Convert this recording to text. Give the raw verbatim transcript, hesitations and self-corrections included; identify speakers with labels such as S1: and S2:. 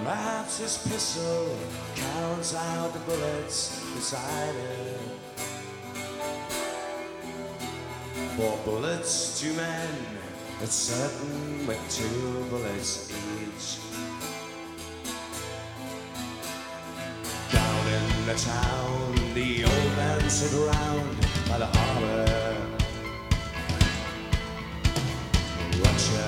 S1: Wraps his pistol, counts out the bullets beside it. Four bullets, two men, it's certain with two bullets each. Down in the town, the old men sit around by the harbor